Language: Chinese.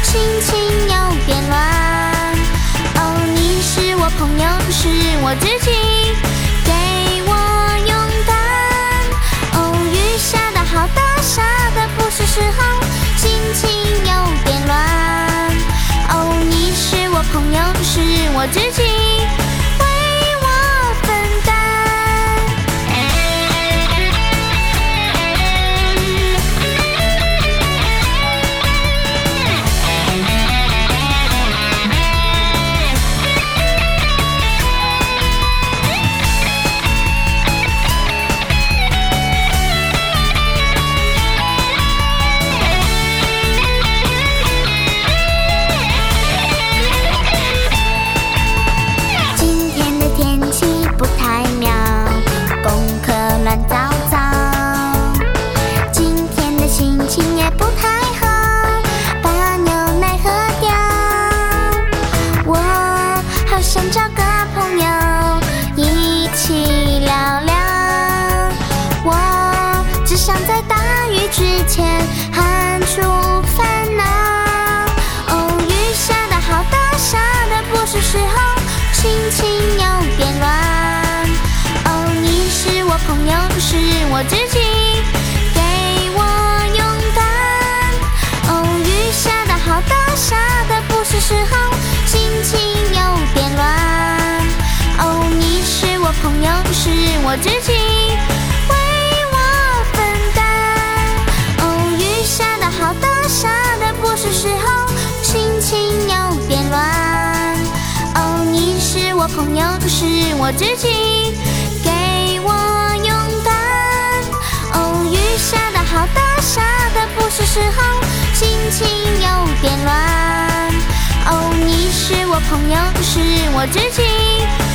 心情有点乱。哦，你是我朋友，是我知己，给我勇敢。哦，雨下得好大，下得不是时候，心情有点乱。哦，你是我朋友，是我知己。想找个朋友一起聊聊，我只想在大雨之前喊出烦恼。哦，雨下得好大，下得不是时候，心情有点乱。哦，你是我朋友，是我知己，给我勇敢。哦，雨下得好大，下得不是时候，心情有点乱。哦，你是我朋友，是我知己，为我分担。哦，雨下得好大，下得不是时候，心情有点乱。哦，你是我朋友，是我知己，给我勇敢。哦，雨下得好大，下得不是时候，心情有点乱。哦，你是我朋友，是我知己。